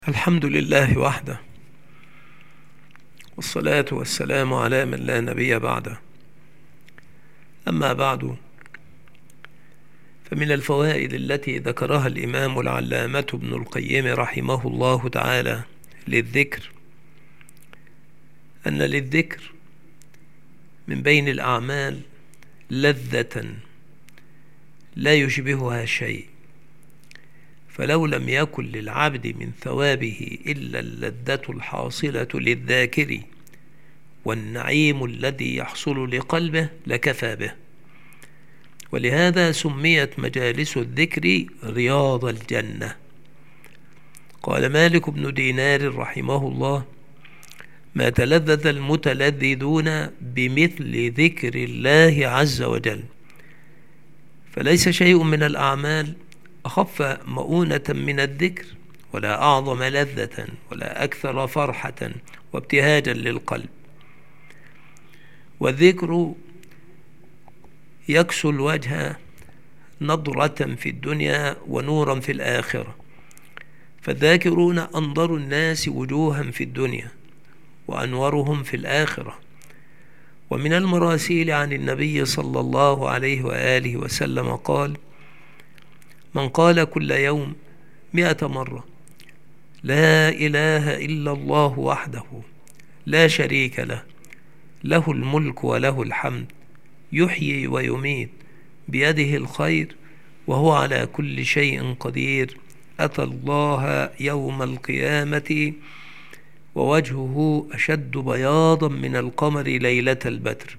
الحمد لله وحده، والصلاة والسلام على من لا نبي بعده. أما بعد، فمن الفوائد التي ذكرها الإمام العلامة ابن القيم رحمه الله تعالى للذكر أن للذكر من بين الأعمال لذة لا يشبهها شيء، فلو لم يكن للعبد من ثوابه إلا اللذة الحاصلة للذاكر والنعيم الذي يحصل لقلبه لكفى به. ولهذا سميت مجالس الذكر رياض الجنة. قال مالك بن دينار رحمه الله: ما تلذذ المتلذذون بمثل ذكر الله عز وجل، فليس شيء من الأعمال أخف مؤونة من الذكر، ولا أعظم لذة، ولا أكثر فرحة وابتهاجا للقلب. والذكر يكسو الوجه نضرة في الدنيا ونورا في الآخرة، فالذاكرون أنظر الناس وجوها في الدنيا وأنورهم في الآخرة. ومن المراسيل عن النبي صلى الله عليه وآله وسلم قال: من قال كل يوم 100 مرة لا إله إلا الله وحده لا شريك له، له الملك وله الحمد، يحيي ويميت، بيده الخير، وهو على كل شيء قدير، أتى الله يوم القيامة ووجهه أشد بياضا من القمر ليلة البدر.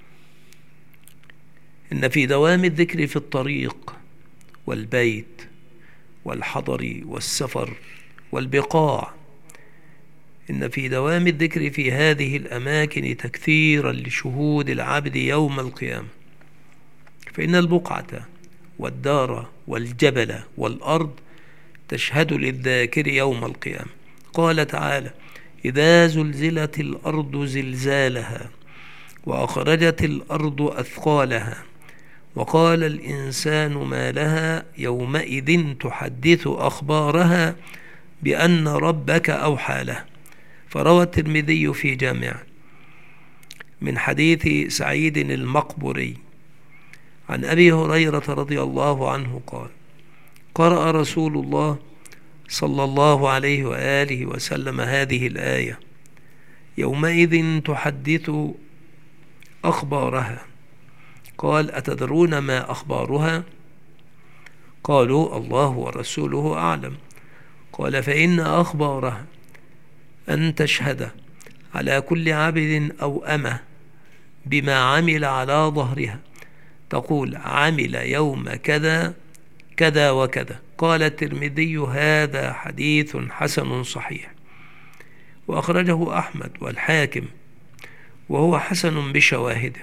إن في دوام الذكر في الطريق والبيت والحضر والسفر والبقاع، إن في دوام الذكر في هذه الأماكن تكثيرا لشهود العبد يوم القيامة، فإن البقعة والدار والجبل والأرض تشهد للذاكر يوم القيامة. قال تعالى: إذا زلزلت الأرض زلزالها وأخرجت الأرض أثقالها وقال الإنسان ما لها يومئذ تحدث أخبارها بأن ربك أوحى له. فروى الترمذي في جامعه من حديث سعيد المقبري عن أبي هريرة رضي الله عنه قال: قرأ رسول الله صلى الله عليه وآله وسلم هذه الآية: يومئذ تحدث أخبارها. قال: أتدرون ما أخبارها؟ قالوا: الله ورسوله أعلم. قال: فإن أخبارها أن تشهد على كل عبد أو أمة بما عمل على ظهرها، تقول: عمل يوم كذا كذا وكذا. قال الترمذي: هذا حديث حسن صحيح، وأخرجه أحمد والحاكم، وهو حسن بشواهده.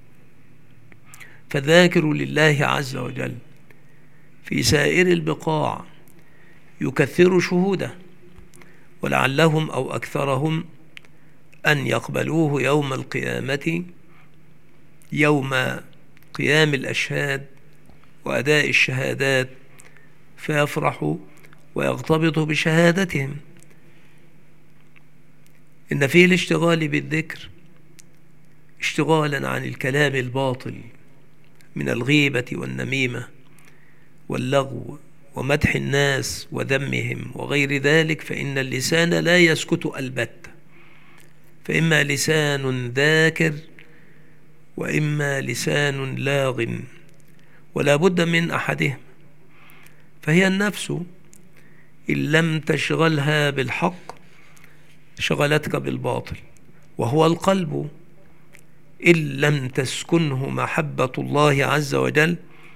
فالذاكر لله عز وجل في سائر البقاع يكثر شهوده، ولعلهم أو أكثرهم أن يقبلوه يوم القيامة، يوم قيام الأشهاد وأداء الشهادات، فيفرحوا ويغتبطوا بشهادتهم. إن فيه الاشتغال بالذكر اشتغالا عن الكلام الباطل من الغيبة والنميمة واللغو ومدح الناس وذمهم وغير ذلك، فإن اللسان لا يسكت البتة، فإما لسان ذاكر وإما لسان لاغ، ولا بد من أحدهم. فهي النفس إن لم تشغلها بالحق شغلتك بالباطل، وهو القلب إن لم تسكنه محبة الله عز وجل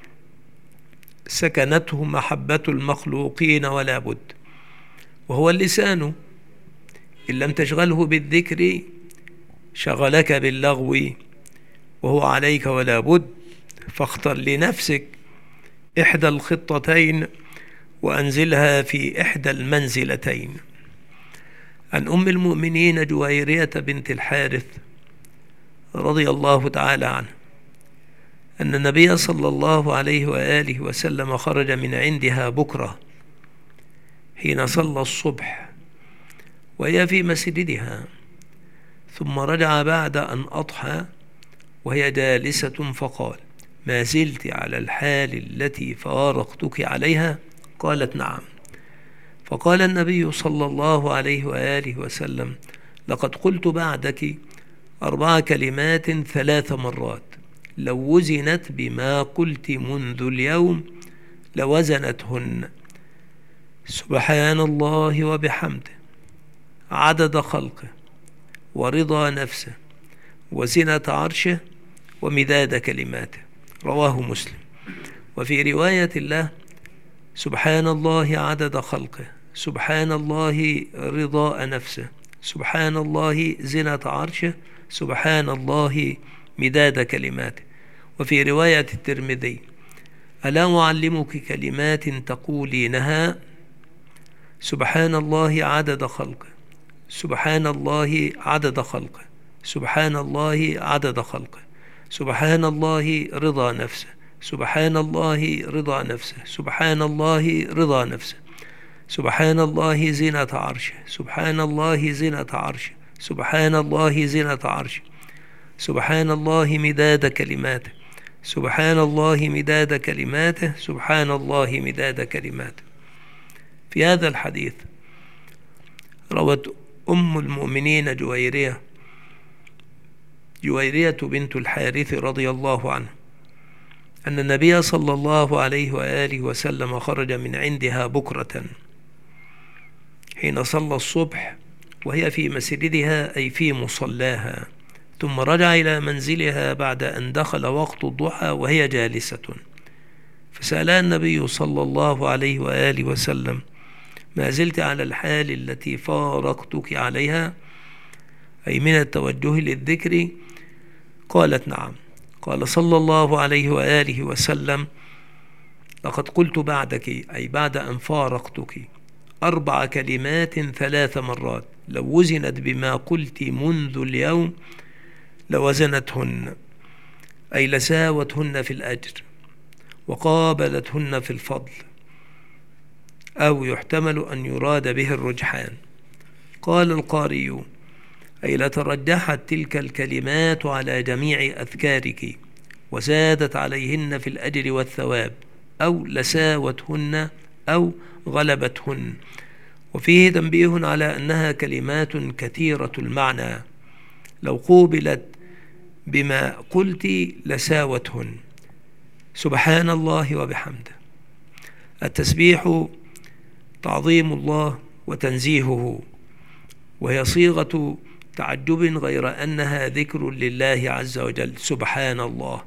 سكنته محبة المخلوقين ولا بد، وهو اللسان إن لم تشغله بالذكر شغلك باللغو وهو عليك ولا بد. فاختر لنفسك إحدى الخطتين وأنزلها في إحدى المنزلتين. عن أم المؤمنين جويرية بنت الحارث رضي الله تعالى عنه أن النبي صلى الله عليه وآله وسلم خرج من عندها بكرة حين صلى الصبح وهي في مسجدها، ثم رجع بعد أن أضحى وهي جالسة فقال: ما زلت على الحال التي فارقتك عليها؟ قالت: نعم. فقال النبي صلى الله عليه وآله وسلم: لقد قلت بعدك 4 كلمات 3 مرات، لو وزنت بما قلت منذ اليوم لوزنتهن: سبحان الله وبحمده، عدد خلقه، ورضا نفسه، وزنة عرشه، ومداد كلماته. رواه مسلم. وفي رواية له: سبحان الله عدد خلقه، سبحان الله رضاء نفسه، سبحان الله زنة عرشه، سبحان الله مداد كلماته. وفي رواية الترمذي: ألا أعلمك كلمات تقولينها؟ سبحان الله عدد خلقه، سبحان الله عدد خلقه، سبحان الله عدد خلقه، سبحان الله رضا نفسه، سبحان الله رضا نفسه، سبحان الله رضا نفسه، سبحان الله زنة عرشه، سبحان الله زنة عرشه، سبحان الله زنة عرشه، سبحان الله مداد كلماته، سبحان الله مداد كلماته، سبحان الله مداد كلماته. في هذا الحديث روت أم المؤمنين جويرية بنت الحارث رضي الله عنها أن النبي صلى الله عليه وآله وسلم خرج من عندها بكرة حين صلى الصبح وهي في مسجدها، أي في مصلاها، ثم رجع إلى منزلها بعد أن دخل وقت الضحى وهي جالسة، فسألها النبي صلى الله عليه وآله وسلم: ما زلت على الحال التي فارقتك عليها؟ أي من التوجه للذكر. قالت: نعم. قال صلى الله عليه وآله وسلم: لقد قلت بعدك، أي بعد أن فارقتك، 4 كلمات 3 مرات، لو وزنت بما قلت منذ اليوم لوزنتهن، أي لساوتهن في الأجر وقابلتهن في الفضل، أو يحتمل أن يراد به الرجحان. قال القاري: أي لترجحت تلك الكلمات على جميع أذكارك وزادت عليهن في الأجر والثواب، أو لساوتهن أو غلبتهن. وفيه تنبيه على أنها كلمات كثيرة المعنى، لو قوبلت بما قلت لساوتهن. سبحان الله وبحمده. التسبيح تعظيم الله وتنزيهه، وهي صيغة تعجب غير أنها ذكر لله عز وجل. سبحان الله.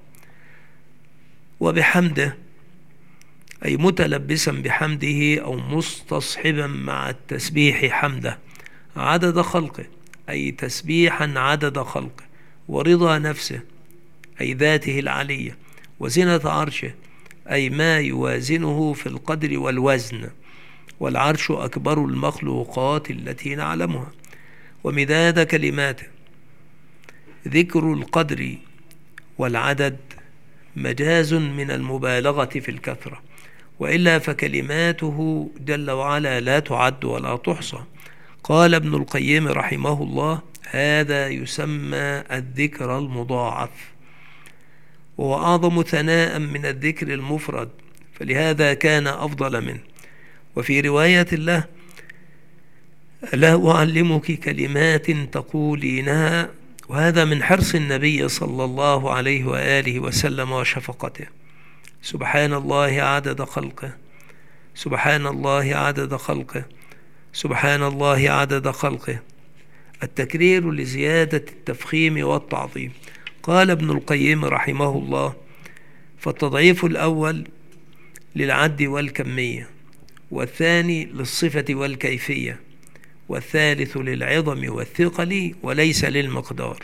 وبحمده أي متلبسا بحمده أو مستصحبا مع التسبيح حمده. عدد خلقه أي تسبيحا عدد خلقه. ورضا نفسه أي ذاته العلية. وزنة عرشه أي ما يوازنه في القدر والوزن، والعرش أكبر المخلوقات التي نعلمها. ومداد كلماته. ذكر القدر والعدد مجاز من المبالغة في الكثرة، وإلا فكلماته جل وعلا لا تعد ولا تحصى. قال ابن القيم رحمه الله: هذا يسمى الذكر المضاعف، وهو أعظم ثناء من الذكر المفرد، فلهذا كان أفضل منه. وفي رواية له: لا أعلمك كلمات تقولينها، وهذا من حرص النبي صلى الله عليه وآله وسلم وشفقته. سبحان الله عدد خلقه، سبحان الله عدد خلقه، سبحان الله عدد خلقه. التكرير لزيادة التفخيم والتعظيم. قال ابن القيم رحمه الله: فالتضعيف الأول للعد والكمية، والثاني للصفة والكيفية، والثالث للعظم والثقل وليس للمقدار.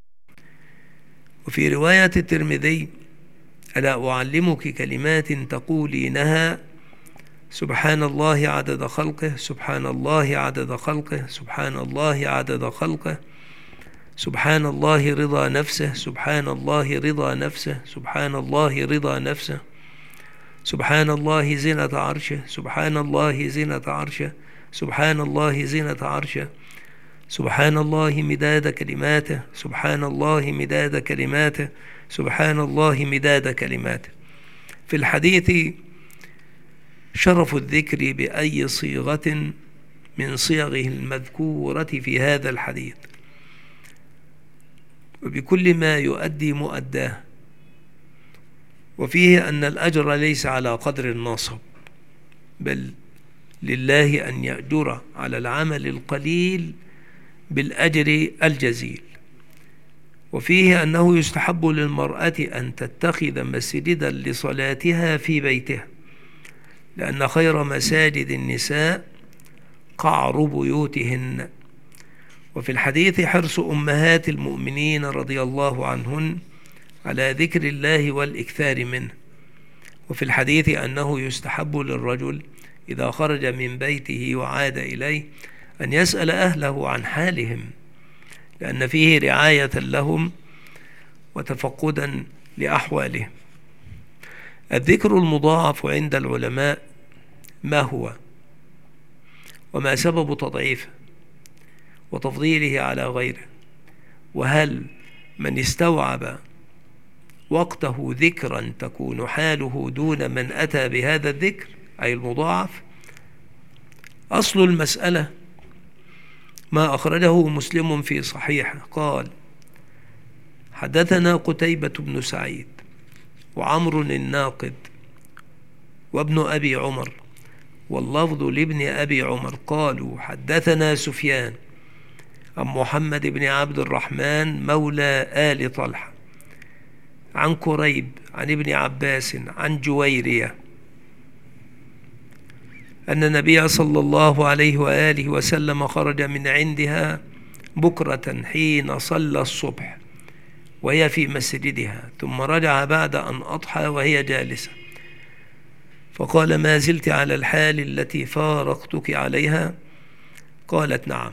وفي رواية الترمذي: ألا أعلمك كلمات تقولينها؟ سبحان الله عدد خلقه، سبحان الله عدد خلقه، سبحان الله عدد خلقه، سبحان الله رضا نفسه، سبحان الله رضا نفسه، سبحان الله رضا نفسه، سبحان الله زنة عرشه، سبحان الله زنة عرشه، سبحان الله زينة عرشه، سبحان الله مداد كلماته، سبحان الله مداد كلماته، سبحان الله مداد كلماته. في الحديث شرف الذكر بأي صيغة من صيغه المذكورة في هذا الحديث، وبكل ما يؤدي مؤداه، وفيه أن الأجر ليس على قدر النصب، بل لله أن يأجر على العمل القليل بالأجر الجزيل. وفيه أنه يستحب للمرأة أن تتخذ مسجدا لصلاتها في بيتها، لأن خير مساجد النساء قعر بيوتهن. وفي الحديث حرص أمهات المؤمنين رضي الله عنهن على ذكر الله والإكثار منه. وفي الحديث أنه يستحب للرجل إذا خرج من بيته وعاد إليه أن يسأل أهله عن حالهم، لأن فيه رعاية لهم وتفقدا لأحوالهم. الذكر المضاعف عند العلماء ما هو، وما سبب تضعيفه وتفضيله على غيره، وهل من استوعب وقته ذكرا تكون حاله دون من أتى بهذا الذكر أي المضاعف؟ أصل المسألة ما أخرجه مسلم في صحيحه قال: حدثنا قتيبة بن سعيد وعمر الناقد وابن أبي عمر، واللفظ لابن أبي عمر، قالوا: حدثنا سفيان عن محمد بن عبد الرحمن مولى آل طلحة عن كريب عن ابن عباس عن جويرية أن النبي صلى الله عليه وآله وسلم خرج من عندها بكرة حين صلى الصبح وهي في مسجدها، ثم رجع بعد أن أضحى وهي جالسة، فقال: ما زلت على الحال التي فارقتك عليها؟ قالت: نعم.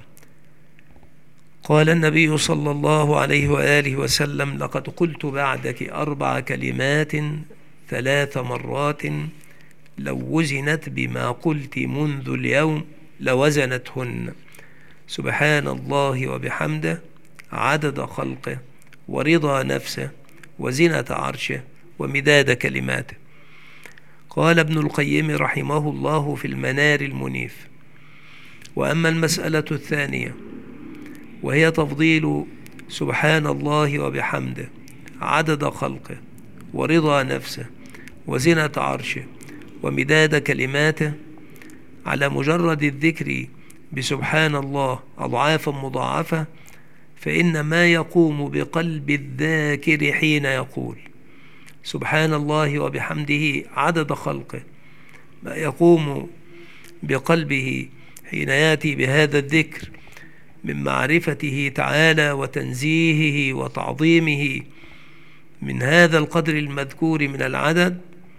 قال النبي صلى الله عليه وآله وسلم: لقد قلت بعدك 4 كلمات 3 مرات لو وزنت بما قلت منذ اليوم لوزنتهن: سبحان الله وبحمده عدد خلقه ورضا نفسه وزنة عرشه ومداد كلماته. قال ابن القيم رحمه الله في المنار المنيف: وأما المسألة الثانية وهي تفضيل سبحان الله وبحمده عدد خلقه ورضا نفسه وزنة عرشه ومداد كلماته على مجرد الذكر بسبحان الله أضعافا مضاعفة، فإن ما يقوم بقلب الذاكر حين يقول سبحان الله وبحمده عدد خلقه، ما يقوم بقلبه حين يأتي بهذا الذكر من معرفته تعالى وتنزيهه وتعظيمه من هذا القدر المذكور من العدد،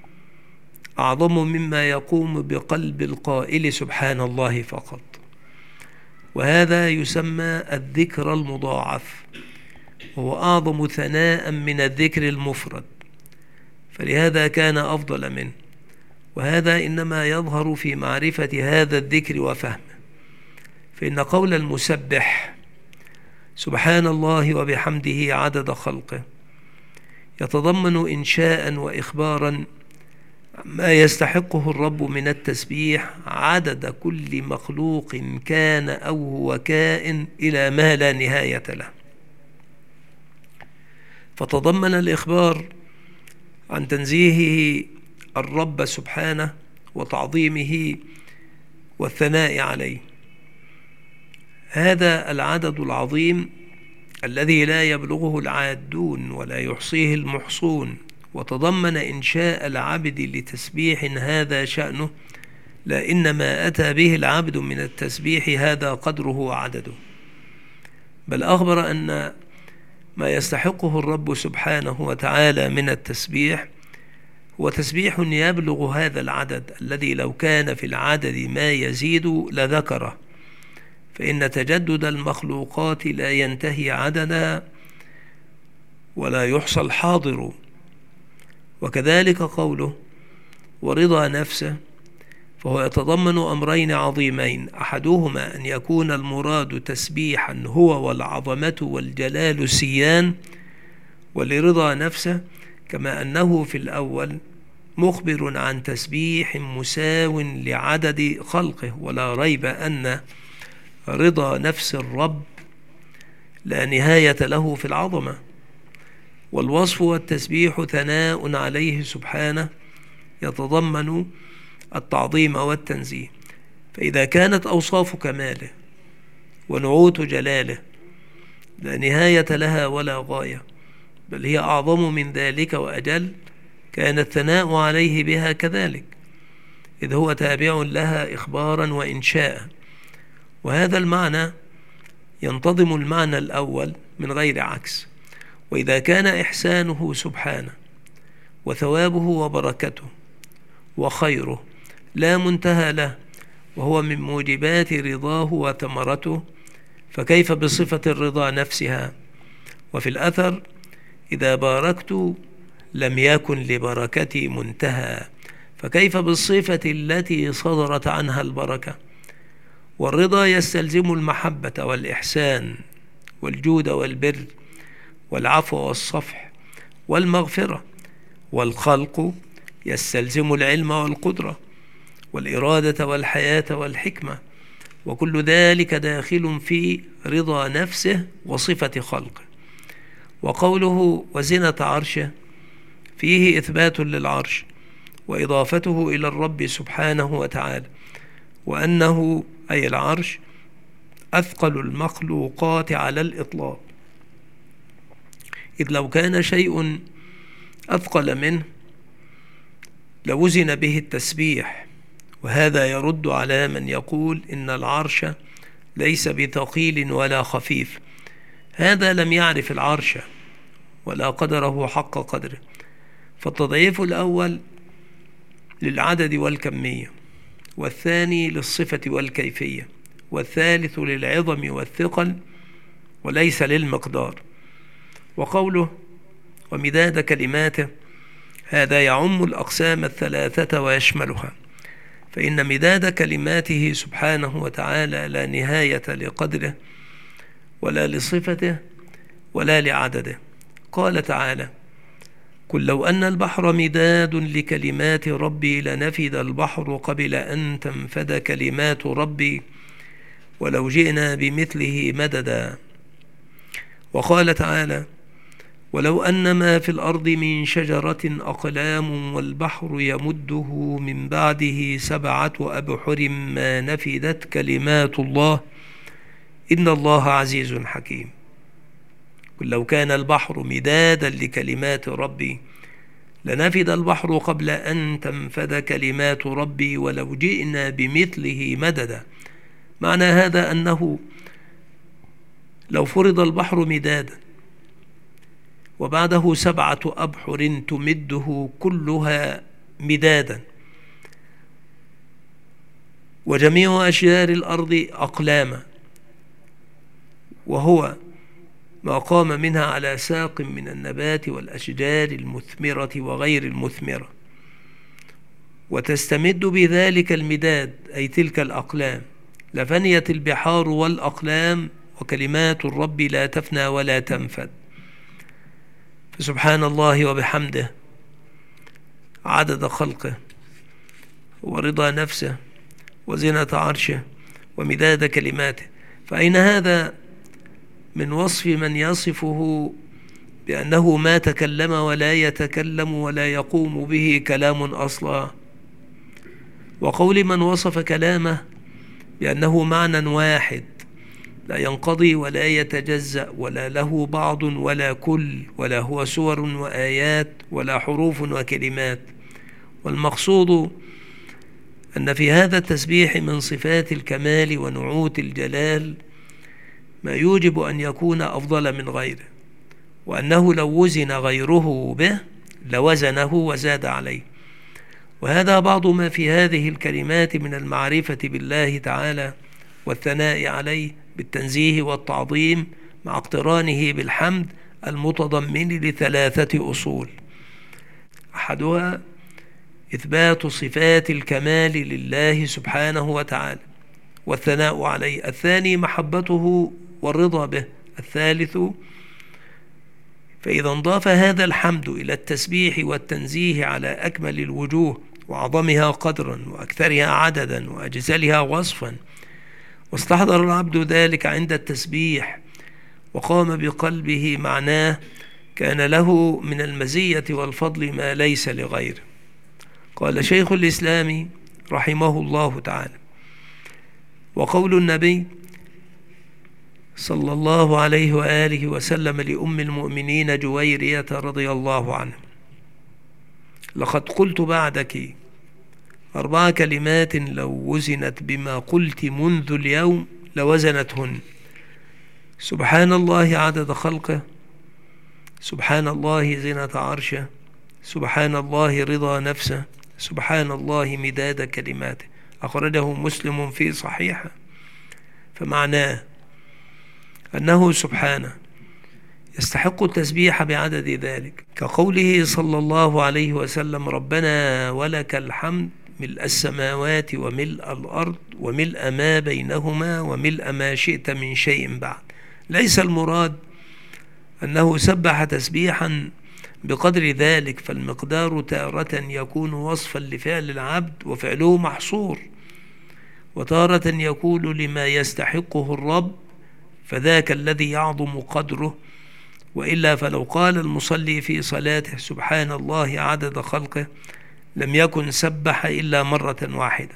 أعظم مما يقوم بقلب القائل سبحان الله فقط. وهذا يسمى الذكر المضاعف، وهو أعظم ثناء من الذكر المفرد، فلهذا كان أفضل منه. وهذا إنما يظهر في معرفة هذا الذكر وفهمه، فإن قول المسبح سبحان الله وبحمده عدد خلقه يتضمن إنشاء وإخبارا ما يستحقه الرب من التسبيح عدد كل مخلوق كان أو هو كائن إلى ما لا نهاية له. فتضمن الإخبار عن تنزيهه الرب سبحانه وتعظيمه والثناء عليه، هذا العدد العظيم الذي لا يبلغه العادون ولا يحصيه المحصون، وتضمن إنشاء العبد لتسبيح هذا شأنه، لا إنما أتى به العبد من التسبيح هذا قدره وعدده، بل أخبر أن ما يستحقه الرب سبحانه وتعالى من التسبيح هو تسبيح يبلغ هذا العدد الذي لو كان في العدد ما يزيد لذكره، فإن تجدد المخلوقات لا ينتهي عددا ولا يحصى الحاضر. وكذلك قوله ورضا نفسه، فهو يتضمن أمرين عظيمين، أحدهما أن يكون المراد تسبيحا هو والعظمة والجلال سيان ولرضا نفسه، كما أنه في الأول مخبر عن تسبيح مساو لعدد خلقه، ولا ريب أن رضا نفس الرب لا نهاية له في العظمة. والوصف والتسبيح ثناء عليه سبحانه يتضمن التعظيم والتنزيه. فإذا كانت أوصاف كماله ونعوت جلاله لا نهاية لها ولا غاية، بل هي أعظم من ذلك وأجل، كان الثناء عليه بها كذلك، إذ هو تابع لها إخبارا وإنشاء. وهذا المعنى ينتظم المعنى الأول من غير عكس. وإذا كان إحسانه سبحانه وثوابه وبركته وخيره لا منتهى له، وهو من موجبات رضاه وثمرته، فكيف بصفة الرضا نفسها؟ وفي الأثر: إذا باركت لم يكن لبركتي منتهى، فكيف بالصفة التي صدرت عنها البركة؟ والرضا يستلزم المحبة والإحسان والجود والبر والعفو والصفح والمغفرة. والخلق يستلزم العلم والقدرة والإرادة والحياة والحكمة، وكل ذلك داخل في رضا نفسه وصفة خلقه. وقوله وزنة عرشه فيه إثبات للعرش وإضافته إلى الرب سبحانه وتعالى، وأنه أي العرش أثقل المخلوقات على الإطلاق، إذ لو كان شيء أثقل منه لوزن به التسبيح. وهذا يرد على من يقول إن العرش ليس بثقيل ولا خفيف، هذا لم يعرف العرش ولا قدره حق قدره. فالتضعيف الأول للعدد والكمية، والثاني للصفة والكيفية، والثالث للعظم والثقل وليس للمقدار. وقوله ومداد كلماته هذا يعم الأقسام الثلاثة ويشملها، فإن مداد كلماته سبحانه وتعالى لا نهاية لقدره ولا لصفته ولا لعدده. قال تعالى: قل لو أن البحر مداد لكلمات ربي لنفد البحر قبل أن تنفد كلمات ربي ولو جئنا بمثله مددا. وقال تعالى: ولو أن ما في الأرض من شجرة أقلام والبحر يمده من بعده 7 أبحر ما نفدت كلمات الله إن الله عزيز حكيم. قل لو كان البحر مدادا لكلمات ربي لنفد البحر قبل أن تنفد كلمات ربي ولو جئنا بمثله مددا. معنى هذا أنه لو فرض البحر مدادا وبعده 7 أبحر تمده كلها مدادا، وجميع أشجار الأرض أقلاما، وهو ما قام منها على ساق من النبات والأشجار المثمرة وغير المثمرة، وتستمد بذلك المداد أي تلك الأقلام، لفنيت البحار والأقلام، وكلمات الرب لا تفنى ولا تنفد. فسبحان الله وبحمده عدد خلقه ورضا نفسه وزنة عرشه ومداد كلماته. فأين هذا من وصف من يصفه بأنه ما تكلم ولا يتكلم ولا يقوم به كلام أصلا، وقول من وصف كلامه بأنه معنى واحد لا ينقضي ولا يتجزأ ولا له بعض ولا كل، ولا هو سور وآيات ولا حروف وكلمات. والمقصود أن في هذا التسبيح من صفات الكمال ونعوت الجلال ما يوجب أن يكون أفضل من غيره، وأنه لو وزن غيره به لوزنه وزاد عليه. وهذا بعض ما في هذه الكلمات من المعرفة بالله تعالى والثناء عليه بالتنزيه والتعظيم مع اقترانه بالحمد المتضمن ل3 أصول. أحدها إثبات صفات الكمال لله سبحانه وتعالى والثناء عليه. الثاني محبته والرضا به. الثالث فإذا انضاف هذا الحمد إلى التسبيح والتنزيه على أكمل الوجوه وأعظمها قدرا وأكثرها عددا وأجزلها وصفا، واستحضر العبد ذلك عند التسبيح وقام بقلبه معناه، كان له من المزية والفضل ما ليس لغيره. قال شيخ الإسلام رحمه الله تعالى: وقول النبي صلى الله عليه وآله وسلم لأم المؤمنين جويرية رضي الله عنها: لقد قلت بعدك 4 كلمات لو وزنت بما قلت منذ اليوم لوزنتهن: سبحان الله عدد خلقه، سبحان الله زنة عرشه، سبحان الله رضا نفسه، سبحان الله مداد كلماته. أخرجه مسلم في صحيحه. فمعناه أنه سبحانه يستحق التسبيح بعدد ذلك، كقوله صلى الله عليه وسلم: ربنا ولك الحمد ملء السماوات وملء الأرض وملء ما بينهما وملء ما شئت من شيء بعد. ليس المراد أنه سبح تسبيحا بقدر ذلك، فالمقدار تارة يكون وصفا لفعل العبد وفعله محصور، وتارة يكون لما يستحقه الرب فذاك الذي يعظم قدره. وإلا فلو قال المصلي في صلاته سبحان الله عدد خلقه لم يكن سبح إلا مرة واحدة.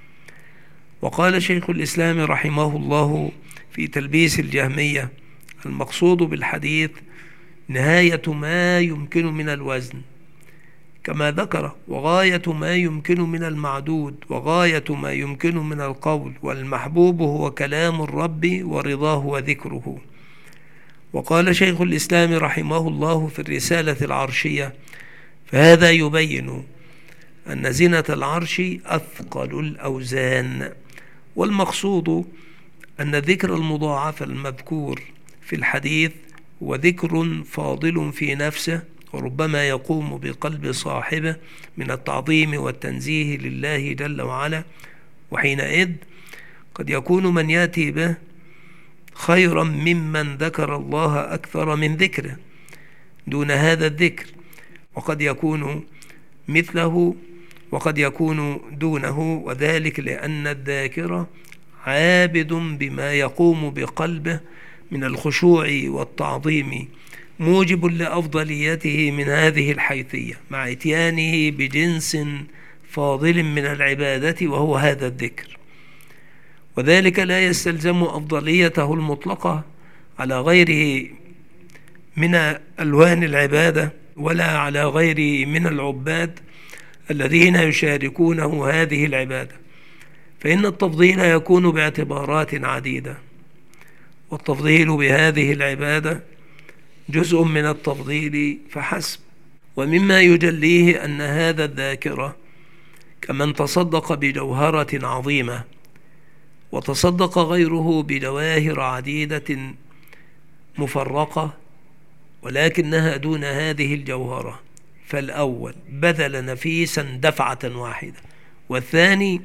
وقال شيخ الإسلام رحمه الله في تلبيس الجهمية: المقصود بالحديث نهاية ما يمكن من الوزن كما ذكر، وغاية ما يمكن من المعدود، وغاية ما يمكن من القول، والمحبوب هو كلام الرب ورضاه وذكره. وقال شيخ الإسلام رحمه الله في الرسالة العرشية: فهذا يبين أن زنة العرش أثقل الأوزان، والمقصود أن الذكر المضاعف المذكور في الحديث هو ذكر فاضل في نفسه، وربما يقوم بقلب صاحبه من التعظيم والتنزيه لله جل وعلا، وحينئذ قد يكون من يأتي به خيرا ممن ذكر الله أكثر من ذكره دون هذا الذكر، وقد يكون مثله وقد يكون دونه، وذلك لأن الذاكر عابد بما يقوم بقلبه من الخشوع والتعظيم موجب لأفضليته من هذه الحيثية، مع اتيانه بجنس فاضل من العبادة وهو هذا الذكر. وذلك لا يستلزم أفضليته المطلقة على غيره من ألوان العبادة ولا على غيره من العباد الذين يشاركونه هذه العبادة، فإن التفضيل يكون باعتبارات عديدة، والتفضيل بهذه العبادة جزء من التفضيل فحسب. ومما يجليه أن هذا الذاكرة كمن تصدق بجوهرة عظيمة وتصدق غيره بجواهر عديدة مفرقة ولكنها دون هذه الجوهرة، فالأول بذل نفيسا دفعة واحدة، والثاني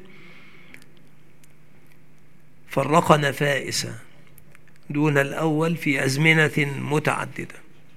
فرق نفائسا دون الأول في أزمنة متعددة.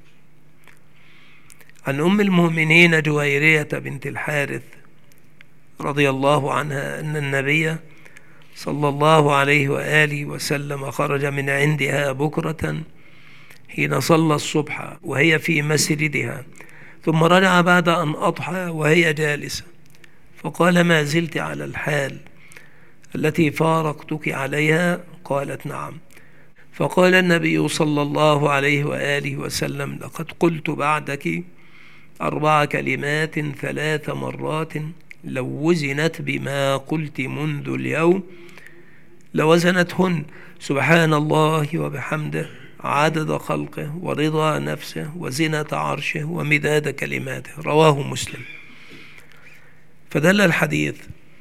عن أم المؤمنين جويرية بنت الحارث رضي الله عنها أن النبي صلى الله عليه وآله وسلم خرج من عندها بكرة حين صلى الصبح وهي في مسجدها، ثم رجع بعد أن أضحى وهي جالسة، فقال: ما زلت على الحال التي فارقتك عليها؟ قالت: نعم. فقال النبي صلى الله عليه وآله وسلم: لقد قلت بعدك 4 كلمات 3 مرات لو وزنت بما قلت منذ اليوم لوزنتهن: سبحان الله وبحمده عدد خلقه ورضا نفسه وزنة عرشه ومداد كلماته. رواه مسلم. فدل الحديث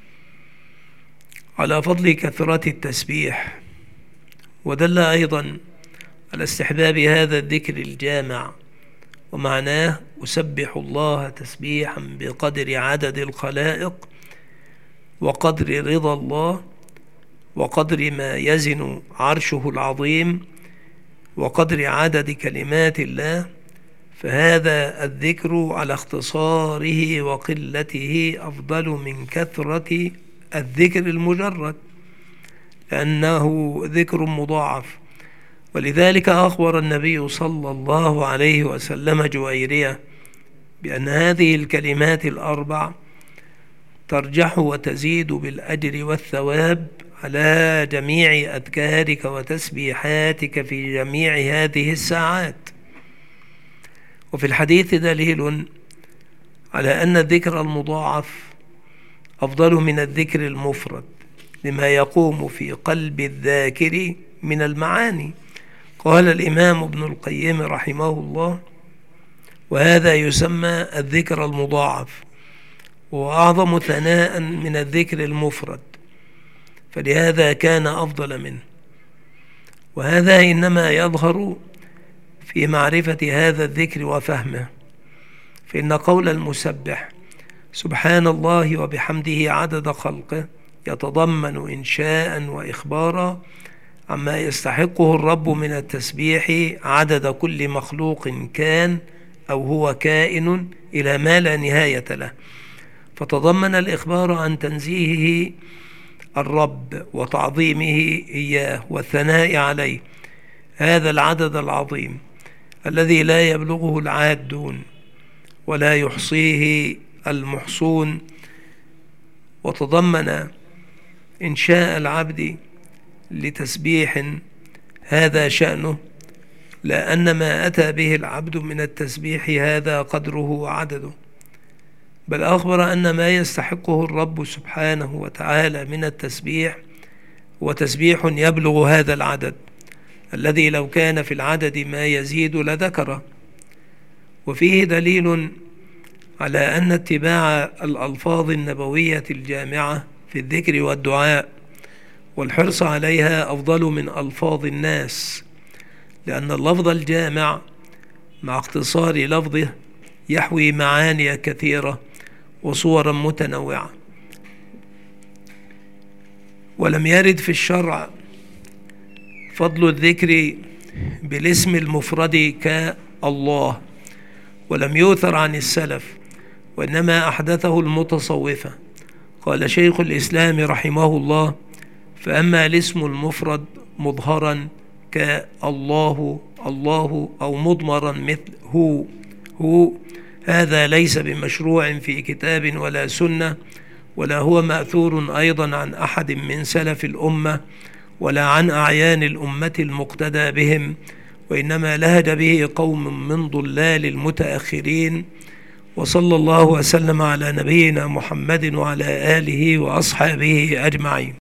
على فضل كثرة التسبيح، ودل أيضا على استحباب هذا الذكر الجامع ومعناه أسبح الله تسبيحا بقدر عدد الخلائق، وقدر رضا الله، وقدر ما يزن عرشه العظيم، وقدر عدد كلمات الله. فهذا الذكر على اختصاره وقلته أفضل من كثرة الذكر المجرد، لأنه ذكر مضاعف. ولذلك أخبر النبي صلى الله عليه وسلم جويرية بأن هذه الكلمات الأربع ترجح وتزيد بالأجر والثواب على جميع أذكارك وتسبيحاتك في جميع هذه الساعات. وفي الحديث دليل على أن الذكر المضاعف أفضل من الذكر المفرد، لما يقوم في قلب الذاكر من المعاني. قال الإمام ابن القيم رحمه الله: وهذا يسمى الذكر المضاعف، وأعظم ثناء من الذكر المفرد، فلهذا كان أفضل منه. وهذا إنما يظهر في معرفة هذا الذكر وفهمه، فإن قول المسبح سبحان الله وبحمده عدد خلقه يتضمن إنشاء وإخبارا عما يستحقه الرب من التسبيح عدد كل مخلوق كان أو هو كائن إلى ما لا نهاية له. فتضمن الإخبار عن تنزيهه الرب وتعظيمه إياه والثناء عليه، هذا العدد العظيم الذي لا يبلغه العادون ولا يحصيه المحصون. وتضمن إنشاء العبد لتسبيح هذا شأنه، لأن ما أتى به العبد من التسبيح هذا قدره وعدده، بل أخبر أن ما يستحقه الرب سبحانه وتعالى من التسبيح هو تسبيح يبلغ هذا العدد، الذي لو كان في العدد ما يزيد لذكره. وفيه دليل على أن اتباع الألفاظ النبوية الجامعة في الذكر والدعاء والحرص عليها أفضل من ألفاظ الناس، لأن اللفظ الجامع مع اختصار لفظه يحوي معاني كثيرة وصورا متنوعة. ولم يرد في الشرع فضل الذكر بالاسم المفرد كالله، ولم يؤثر عن السلف، وإنما أحدثه المتصوفة. قال شيخ الإسلام رحمه الله: فأما الاسم المفرد مظهرا كالله الله أو مضمرا مثل هو هذا ليس بمشروع في كتاب ولا سنة، ولا هو مأثور أيضا عن أحد من سلف الأمة ولا عن أعيان الأمة المقتدى بهم، وإنما لهج به قوم من ضلال المتأخرين. وصلى الله وسلم على نبينا محمد وعلى آله وأصحابه أجمعين.